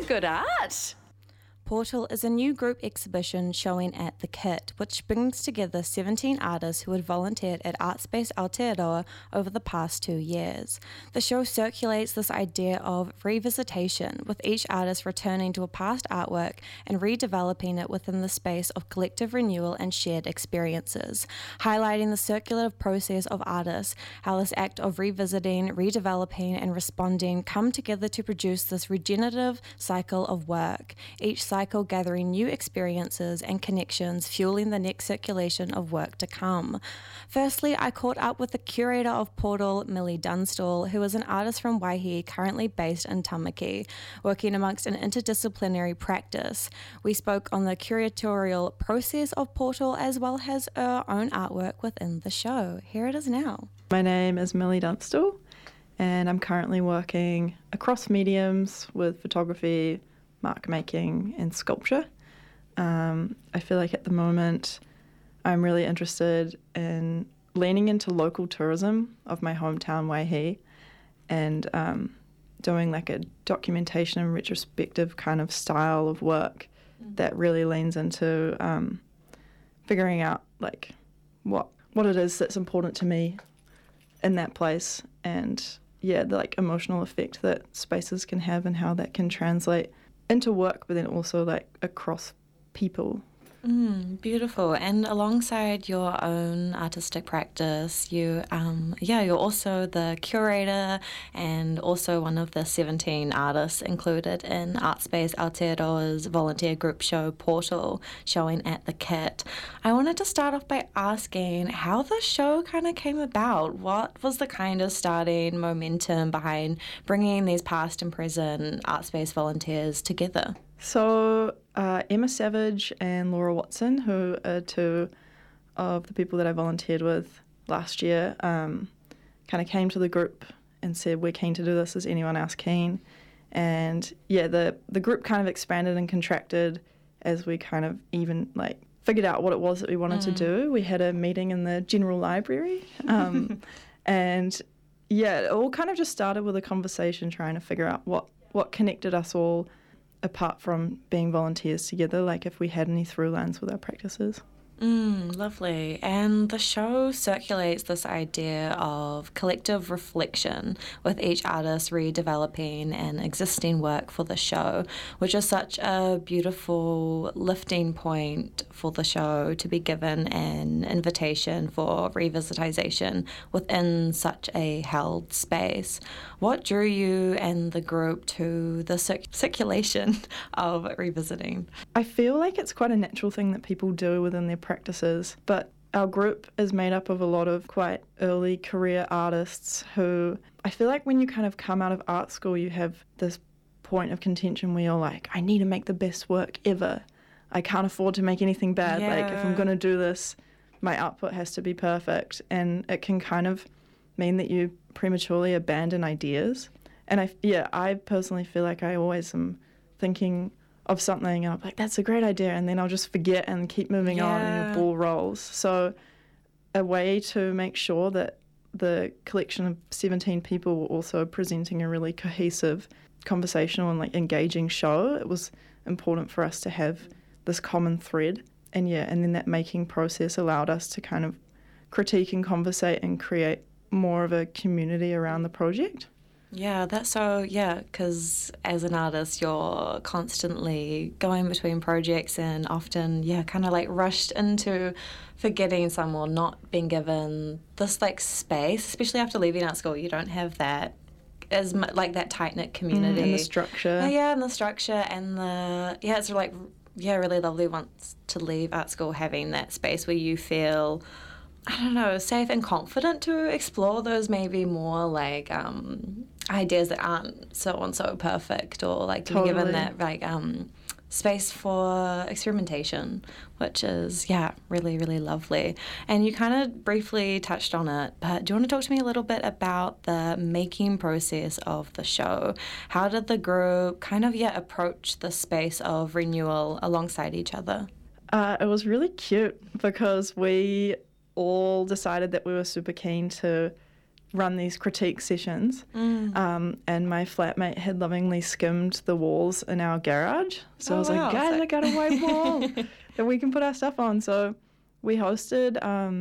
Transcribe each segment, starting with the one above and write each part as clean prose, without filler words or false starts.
good art. Portal is a new group exhibition showing at The Kit, which brings together 17 artists who had volunteered at Artspace Aotearoa over the past 2 years. The show circulates this idea of revisitation, with each artist returning to a past artwork and redeveloping it within the space of collective renewal and shared experiences, highlighting the circulative process of artists, how this act of revisiting, redeveloping, and responding come together to produce this regenerative cycle of work, each cycle gathering new experiences and connections, fueling the next circulation of work to come. Firstly, I caught up with the curator of Portal, Millie Dunstall, who is an artist from Waihi currently based in Tamaki, working amongst an interdisciplinary practice. We spoke on the curatorial process of Portal as well as our own artwork within the show. Here it is now. My name is Millie Dunstall, and I'm currently working across mediums with photography, mark making and sculpture. I feel like at the moment I'm really interested in leaning into local tourism of my hometown Waihi and doing like a documentation and retrospective kind of style of work that really leans into figuring out like what it is that's important to me in that place, and the like emotional effect that spaces can have and how that can translate into work, but then also like across people. Beautiful. And alongside your own artistic practice, you're also the curator and also one of the 17 artists included in Artspace Aotearoa's volunteer group show Portal, showing at The Kit. I wanted to start off by asking how the show kind of came about. What was the kind of starting momentum behind bringing these past and present Artspace volunteers together? So Emma Savage and Laura Watson, who are two of the people that I volunteered with last year, kind of came to the group and said, we're keen to do this, is anyone else keen? And the group kind of expanded and contracted as we kind of even like figured out what it was that we wanted to do. We had a meeting in the general library and it all kind of just started with a conversation trying to figure out what connected us all apart from being volunteers together, like if we had any through lines with our practices. Lovely. And the show circulates this idea of collective reflection, with each artist redeveloping an existing work for the show, which is such a beautiful lifting point for the show to be given an invitation for revisitation within such a held space. What drew you and the group to the circulation of revisiting? I feel like it's quite a natural thing that people do within their practices, but our group is made up of a lot of quite early career artists who I feel like when you kind of come out of art school, you have this point of contention where you're like, I need to make the best work ever. I can't afford to make anything bad. Yeah. Like if I'm going to do this, my output has to be perfect. And it can kind of mean that you prematurely abandon ideas. And I personally feel like I always am thinking of something and I'm like, that's a great idea, and then I'll just forget and keep moving on and your ball rolls. So a way to make sure that the collection of 17 people were also presenting a really cohesive, conversational and like engaging show, it was important for us to have this common thread. And then that making process allowed us to kind of critique and conversate and create more of a community around the project. Yeah, because as an artist, you're constantly going between projects and often, kind of like rushed into forgetting some or not being given this like space, especially after leaving art school. You don't have that as much, like that tight-knit community. And the structure. And the structure and it's like, really lovely once to leave art school having that space where you feel, I don't know, safe and confident to explore those maybe more like ideas that aren't so perfect, or like to be given that like space for experimentation, which is really, really lovely. And you kind of briefly touched on it, but do you want to talk to me a little bit about the making process of the show? How did the group kind of approach the space of renewal alongside each other? It was really cute because we all decided that we were super keen to run these critique sessions, and my flatmate had lovingly skimmed the walls in our garage. So I was like, guys, I got a white wall that we can put our stuff on. So we hosted,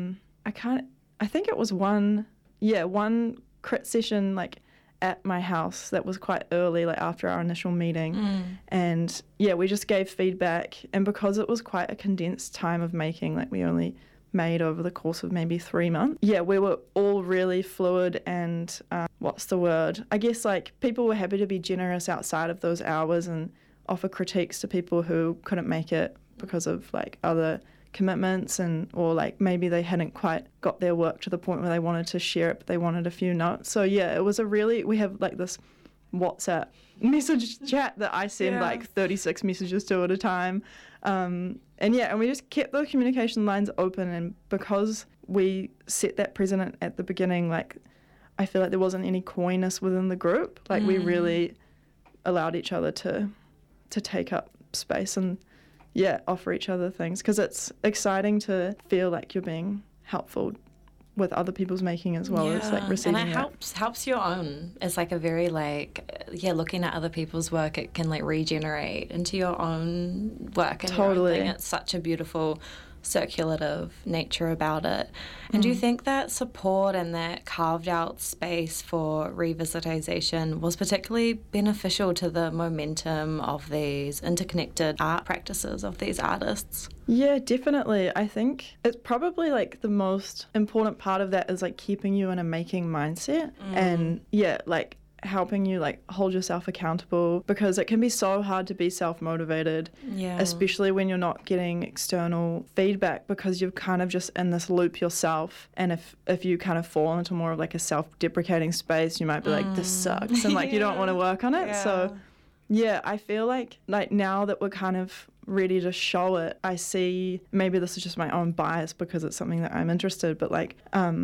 I think it was one crit session like at my house that was quite early, like after our initial meeting. And yeah, we just gave feedback. And because it was quite a condensed time of making, like we only made over the course of maybe 3 months. Yeah, we were all really fluid and I guess like people were happy to be generous outside of those hours and offer critiques to people who couldn't make it because of like other commitments or like maybe they hadn't quite got their work to the point where they wanted to share it, but they wanted a few notes. So yeah, it was we have like this WhatsApp message chat that I send like 36 messages to at a time. And we just kept those communication lines open, and because we set that precedent at the beginning, like I feel like there wasn't any coyness within the group. Like we really allowed each other to take up space and offer each other things, because it's exciting to feel like you're being helpful with other people's making as well as like receiving and it helps your own. It's like a very looking at other people's work, it can like regenerate into your own work and your own thing. It's such a beautiful circulative nature about it. And do you think that support and that carved out space for revisitation was particularly beneficial to the momentum of these interconnected art practices of these artists? Yeah, definitely. I think it's probably like the most important part of that is like keeping you in a making mindset and like helping you like hold yourself accountable, because it can be so hard to be self-motivated, especially when you're not getting external feedback, because you're kind of just in this loop yourself. And if you kind of fall into more of like a self-deprecating space, you might be like, this sucks, and like you don't want to work on it. So yeah, I feel like now that we're kind of ready to show it, I see, maybe this is just my own bias because it's something that I'm interested, but like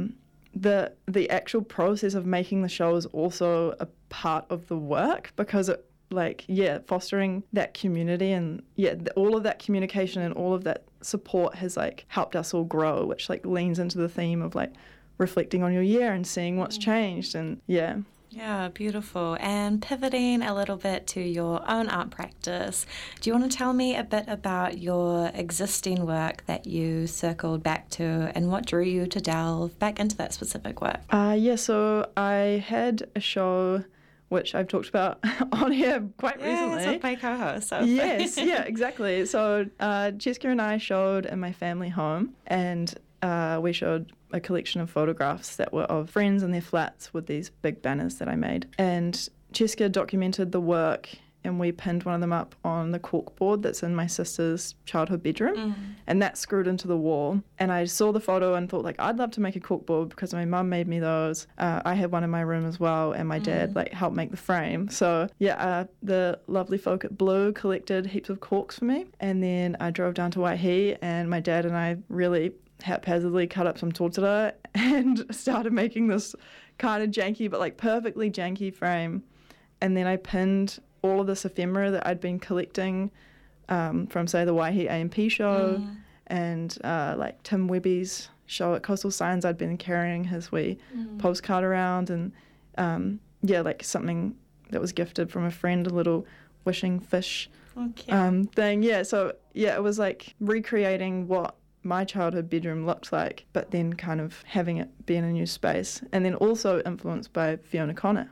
the actual process of making the show is also a part of the work, because it fostering that community and all of that communication and all of that support has like helped us all grow, which like leans into the theme of like reflecting on your year and seeing what's changed. And yeah, beautiful. And pivoting a little bit to your own art practice, do you want to tell me a bit about your existing work that you circled back to and what drew you to delve back into that specific work? So I had a show which I've talked about on here quite recently. Yeah, my co-host. So. Yes, exactly. So Jessica and I showed in my family home, and we showed a collection of photographs that were of friends in their flats with these big banners that I made. And Jessica documented the work, and we pinned one of them up on the corkboard that's in my sister's childhood bedroom, and that screwed into the wall. And I saw the photo and thought, like, I'd love to make a corkboard because my mum made me those. I had one in my room as well, and my dad helped make the frame. So the lovely folk at Blue collected heaps of corks for me, and then I drove down to Waihi, and my dad and I really haphazardly cut up some tōtara and started making this kind of janky but like perfectly janky frame. And then I pinned all of this ephemera that I'd been collecting from, say, the Waihi A&P show and like Tim Webby's show at Coastal Signs. I'd been carrying his wee postcard around, and like something that was gifted from a friend, a little wishing fish thing. It was like recreating what my childhood bedroom looked like, but then kind of having it be in a new space. And then also influenced by Fiona Connor,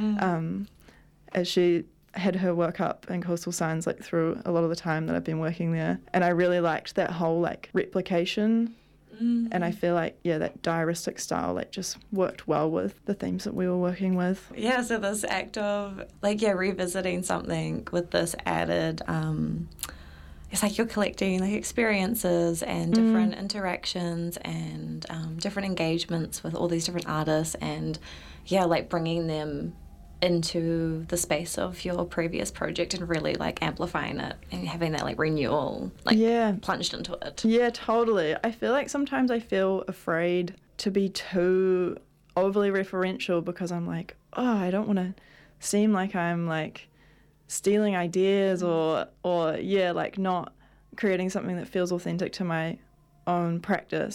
as she had her work up in Coastal Signs like through a lot of the time that I've been working there. And I really liked that whole like replication. And I feel like, that diaristic style like just worked well with the themes that we were working with. Yeah, so this act of revisiting something with this added it's like you're collecting like experiences and different interactions and different engagements with all these different artists, and like bringing them into the space of your previous project and really like amplifying it and having that like renewal plunged into it. Yeah, totally. I feel like sometimes I feel afraid to be too overly referential, because I'm like, I don't want to seem like I'm like stealing ideas or like not creating something that feels authentic to my own practice.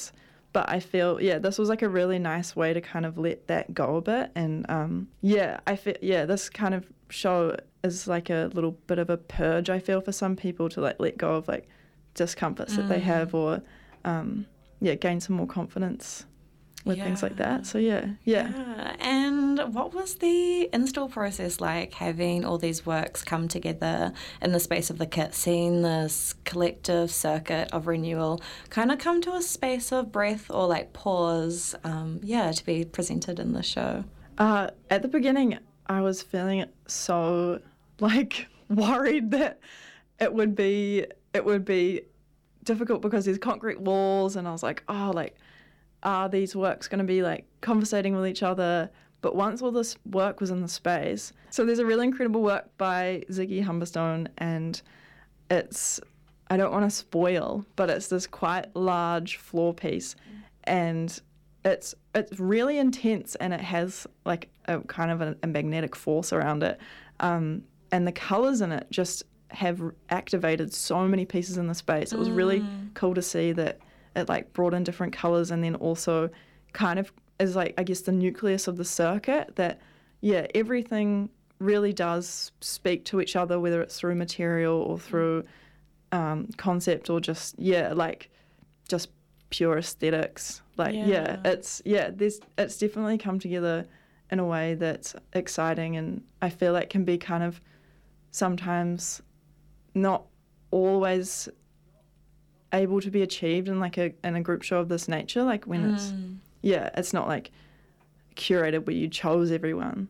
But I feel, this was like a really nice way to kind of let that go a bit. And I feel, this kind of show is like a little bit of a purge, I feel, for some people to like let go of like discomforts that they have, or gain some more confidence with things like that. So yeah. And what was the install process like, having all these works come together in the space of the kit, seeing this collective circuit of renewal kind of come to a space of breath or like pause, to be presented in the show? At the beginning, I was feeling so like worried that it would be difficult because there's concrete walls, and I was like, are these works going to be like conversating with each other? But once all this work was in the space, so there's a really incredible work by Ziggy Humberstone, and I don't want to spoil, but it's this quite large floor piece, and it's really intense, and it has like a kind of a magnetic force around it, and the colours in it just have activated so many pieces in the space. It was really cool to see that it like brought in different colours, and then also kind of is like, I guess, the nucleus of the circuit, that everything really does speak to each other, whether it's through material or through concept, or just pure aesthetics. It's definitely come together in a way that's exciting, and I feel like can be kind of sometimes not always able to be achieved in like in a group show of this nature, like when it's not like curated where you chose everyone.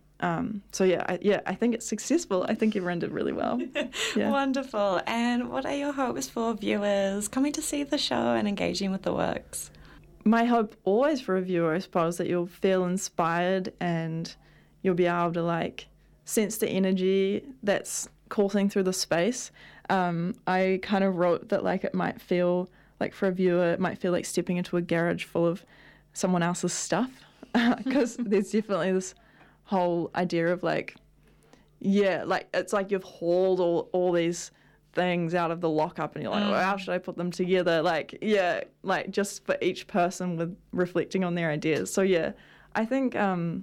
I think it's successful. I think everyone did really well. Wonderful. And what are your hopes for viewers coming to see the show and engaging with the works? My hope always for a viewer, I suppose, that you'll feel inspired and you'll be able to like sense the energy that's coursing through the space. I kind of wrote that like it might feel like, for a viewer, it might feel like stepping into a garage full of someone else's stuff, because there's definitely this whole idea of like it's like you've hauled all these things out of the lockup, and you're like, well, how should I put them together? Just for each person with reflecting on their ideas. So I think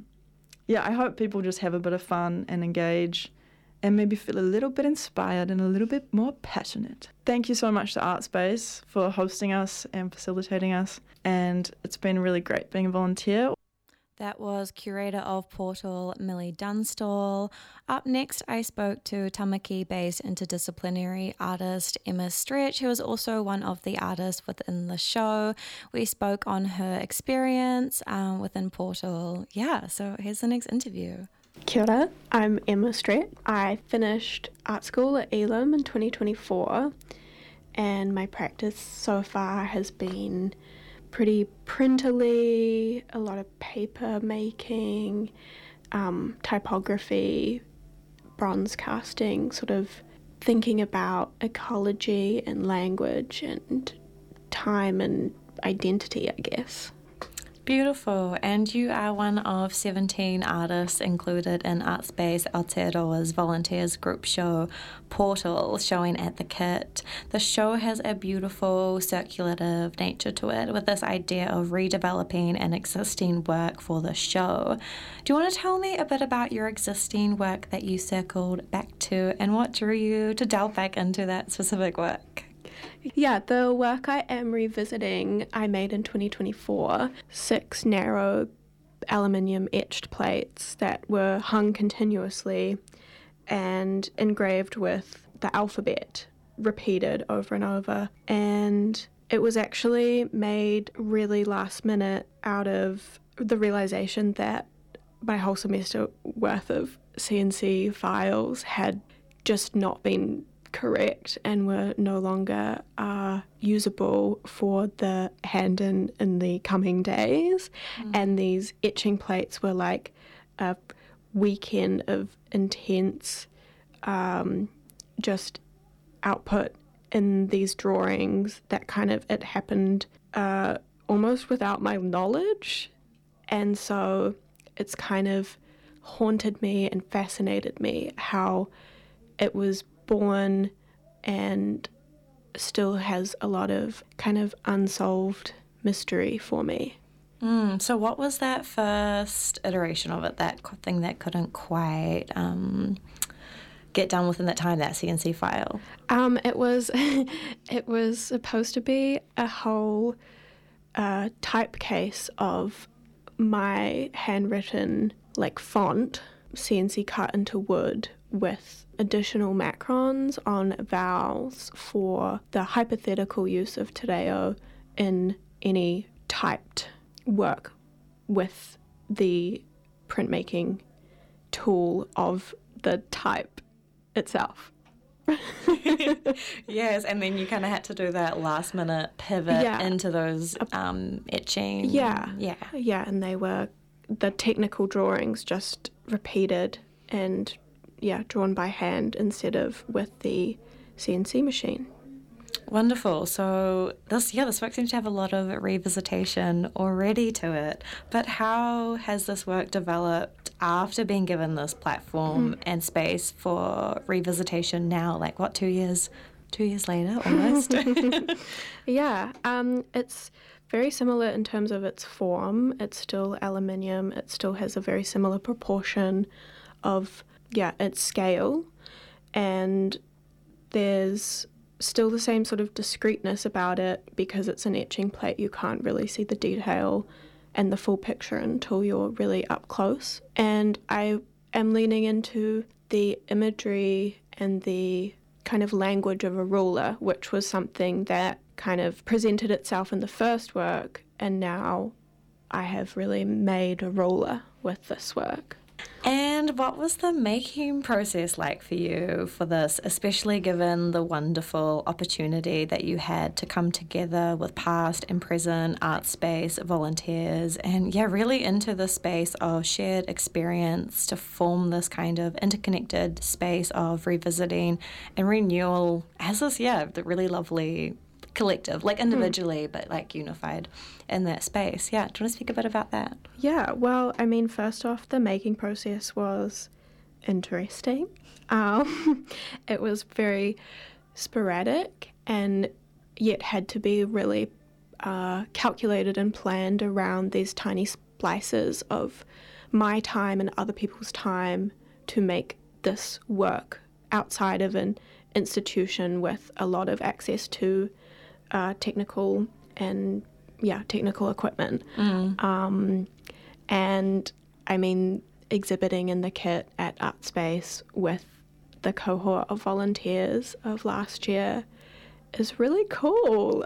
I hope people just have a bit of fun and engage, and maybe feel a little bit inspired and a little bit more passionate. Thank you so much to ArtSpace for hosting us and facilitating us, and it's been really great being a volunteer. That was curator of Portal, Millie Dunstall. Up next, I spoke to Tamaki-based interdisciplinary artist Emma Stretch, who is also one of the artists within the show. We spoke on her experience within Portal. So here's the next interview. Kia ora, I'm Emma Stretch. I finished art school at Elam in 2024, and my practice so far has been pretty printerly, a lot of paper making, typography, bronze casting, sort of thinking about ecology and language and time and identity, I guess. Beautiful. And you are one of 17 artists included in ArtSpace Aotearoa's volunteers group show Portal, showing at the Kit. The show has a beautiful circulative nature to it, with this idea of redeveloping an existing work for the show. Do you want to tell me a bit about your existing work that you circled back to, and what drew you to delve back into that specific work? Yeah, the work I am revisiting I made in 2024, 6 narrow aluminium etched plates that were hung continuously and engraved with the alphabet repeated over and over. And it was actually made really last minute out of the realization that my whole semester worth of CNC files had just not been correct and were no longer usable for the hand in the coming days. And these etching plates were like a weekend of intense just output in these drawings that kind of, it happened almost without my knowledge, and so it's kind of haunted me and fascinated me how it was born and still has a lot of kind of unsolved mystery for me. So what was that first iteration of it, that thing that couldn't quite get done within that time, that CNC file? It was it was supposed to be a whole typecase of my handwritten font, CNC cut into wood, with additional macrons on vowels for the hypothetical use of te reo in any typed work with the printmaking tool of the type itself. Yes, and then you kind of had to do that last minute pivot into those etching. Yeah, and they were the technical drawings just repeated and drawn by hand instead of with the CNC machine. Wonderful. So this work seems to have a lot of revisitation already to it. But how has this work developed after being given this platform and space for revisitation now? 2 years? 2 years later, almost. It's very similar in terms of its form. It's still aluminium. It still has a very similar proportion of its scale, and there's still the same sort of discreteness about it because it's an etching plate. You can't really see the detail and the full picture until you're really up close. And I am leaning into the imagery and the kind of language of a ruler, which was something that kind of presented itself in the first work, and now I have really made a ruler with this work. And what was the making process like for you for this, especially given the wonderful opportunity that you had to come together with past and present art space volunteers and really into the space of shared experience to form this kind of interconnected space of revisiting and renewal as this, the really lovely collective, individually, but unified in that space. Yeah, do you want to speak a bit about that? Yeah, well, I mean, first off, the making process was interesting. It was very sporadic and yet had to be really calculated and planned around these tiny splices of my time and other people's time to make this work outside of an institution with a lot of access to technical equipment. And I mean, exhibiting in the kit at Art Space with the cohort of volunteers of last year is really cool.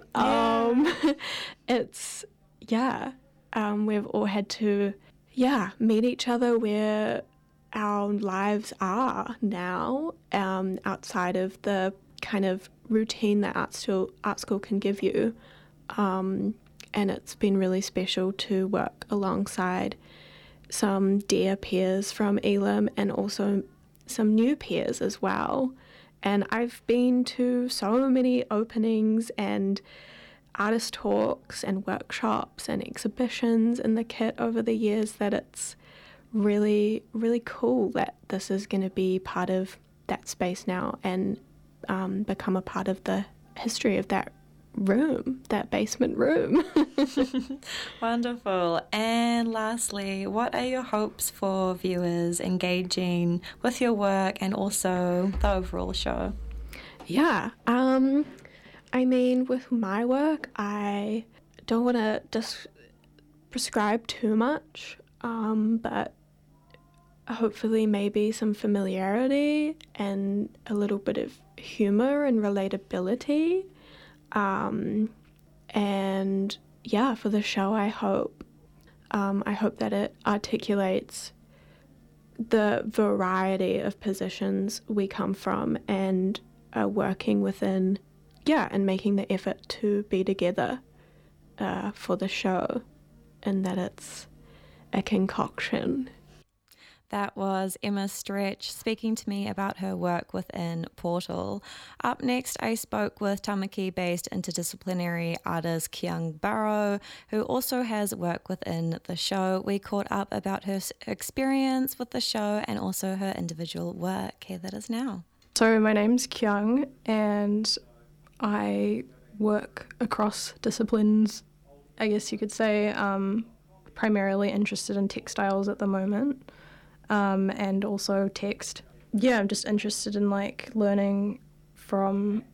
We've all had to meet each other where our lives are now, outside of the kind of routine that art school can give you, and it's been really special to work alongside some dear peers from Elam and also some new peers as well. And I've been to so many openings and artist talks and workshops and exhibitions in the kit over the years that it's really, really cool that this is going to be part of that space now and become a part of the history of that room, that basement room. Wonderful. And lastly, what are your hopes for viewers engaging with your work and also the overall show? Yeah, I mean, with my work, I don't want to just prescribe too much, but hopefully maybe some familiarity and a little bit of humor and relatability. And yeah, for the show, I hope that it articulates the variety of positions we come from and are working within, and making the effort to be together for the show, and that it's a concoction. That was Emma Stretch speaking to me about her work within Portal. Up next, I spoke with Tamaki-based interdisciplinary artist Kiang Barrow, who also has work within the show. We caught up about her experience with the show and also her individual work. Here that is now. So my name's Kiang, and I work across disciplines I guess you could say, primarily interested in textiles at the moment, and also text. Yeah, I'm just interested in like learning from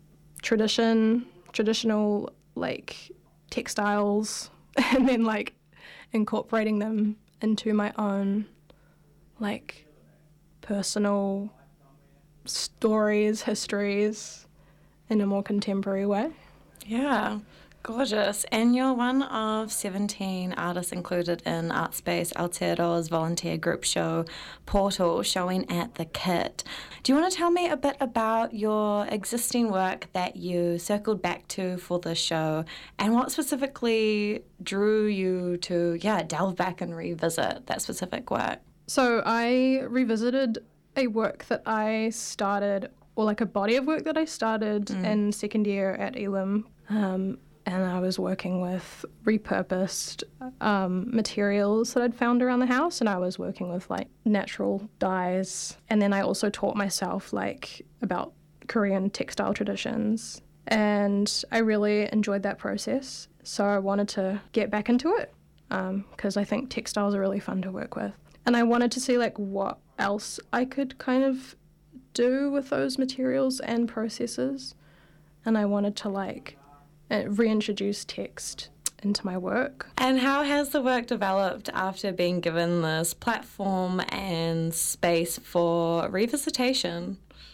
traditional like textiles, and then like incorporating them into my own like personal stories, histories in a more contemporary way. Yeah, gorgeous. And you're one of 17 artists included in Artspace Aotearoa's volunteer group show Portal, showing at the Kit. Do you want to tell me a bit about your existing work that you circled back to for the show, and what specifically drew you to, delve back and revisit that specific work? So I revisited a work that I started, or like a body of work that I started in second year at Elam. And I was working with repurposed materials that I'd found around the house, and I was working with like natural dyes. And then I also taught myself like about Korean textile traditions, and I really enjoyed that process. So I wanted to get back into it because I think textiles are really fun to work with. And I wanted to see like what else I could kind of do with those materials and processes. And I wanted to like reintroduce text into my work. And how has the work developed after being given this platform and space for revisitation?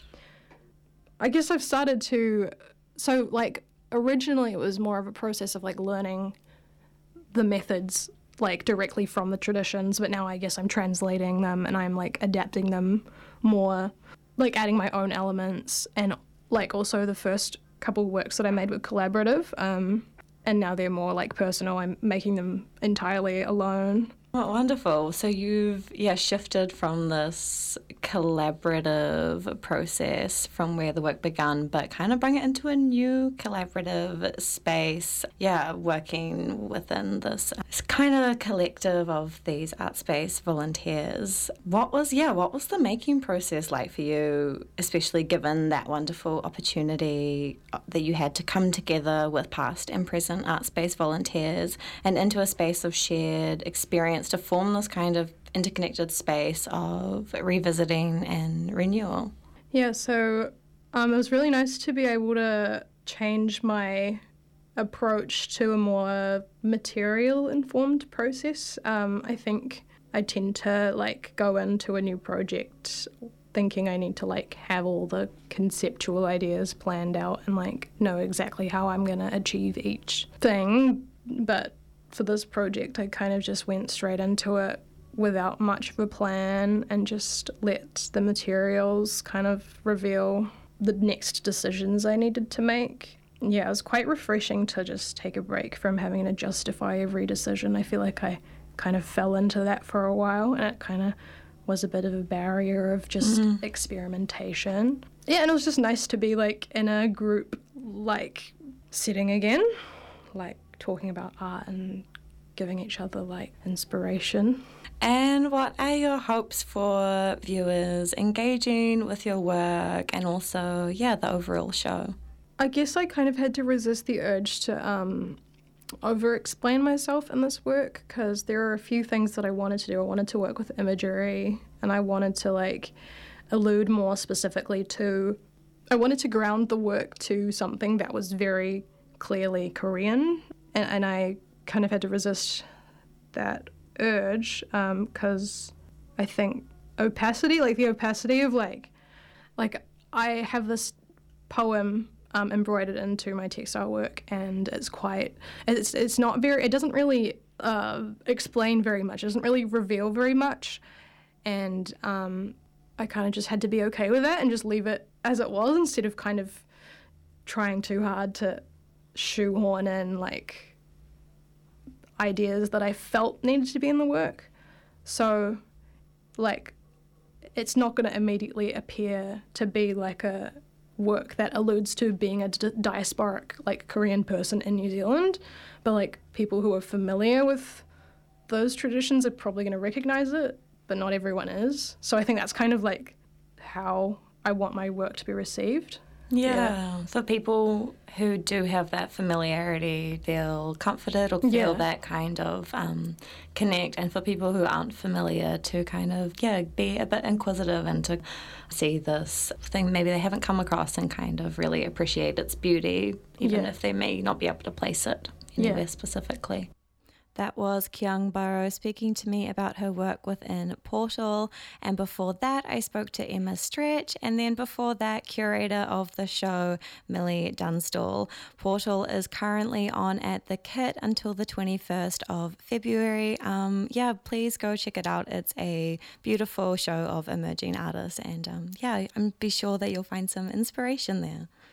I guess I've started to, so like originally it was more of a process of like learning the methods like directly from the traditions, but now I guess I'm translating them and I'm like adapting them more, like adding my own elements. And like also the first couple works that I made were collaborative, and now they're more like personal. I'm making them entirely alone. Oh, wonderful. So you've, shifted from this collaborative process from where the work began, but kind of bring it into a new collaborative space. Yeah, working within this kind of collective of these Artspace volunteers. What was the making process like for you, especially given that wonderful opportunity that you had to come together with past and present Artspace volunteers and into a space of shared experience to form this kind of interconnected space of revisiting and renewal? Yeah, so it was really nice to be able to change my approach to a more material-informed process. I think I tend to like go into a new project thinking I need to like have all the conceptual ideas planned out and like know exactly how I'm going to achieve each thing. But for this project, I kind of just went straight into it without much of a plan and just let the materials kind of reveal the next decisions I needed to make. Yeah, it was quite refreshing to just take a break from having to justify every decision. I feel like I kind of fell into that for a while, and it kind of was a bit of a barrier of just experimentation. Yeah, and it was just nice to be like in a group like setting again, like talking about art and giving each other like inspiration. And what are your hopes for viewers engaging with your work and also, the overall show? I guess I kind of had to resist the urge to over-explain myself in this work, because there are a few things that I wanted to do. I wanted to work with imagery, and I wanted to like allude more specifically to, I wanted to ground the work to something that was very clearly Korean, and I kind of had to resist that urge because I think opacity, like the opacity of like I have this poem embroidered into my textile work, and it's not very, it doesn't really explain very much, it doesn't really reveal very much, and I kind of just had to be okay with that and just leave it as it was instead of kind of trying too hard to shoehorn in like ideas that I felt needed to be in the work. So like it's not going to immediately appear to be like a work that alludes to being a diasporic like Korean person in New Zealand, but like people who are familiar with those traditions are probably going to recognize it, but not everyone is. So I think that's kind of like how I want my work to be received. Yeah, for people who do have that familiarity, feel comforted or feel that kind of connect, and for people who aren't familiar to kind of, be a bit inquisitive and to see this thing maybe they haven't come across and kind of really appreciate its beauty, even if they may not be able to place it anywhere specifically. That was Kiang Barrow speaking to me about her work within Portal. And before that, I spoke to Emma Stretch. And then before that, curator of the show, Millie Dunstall. Portal is currently on at the Kit until the 21st of February. Please go check it out. It's a beautiful show of emerging artists. And I'm be sure that you'll find some inspiration there.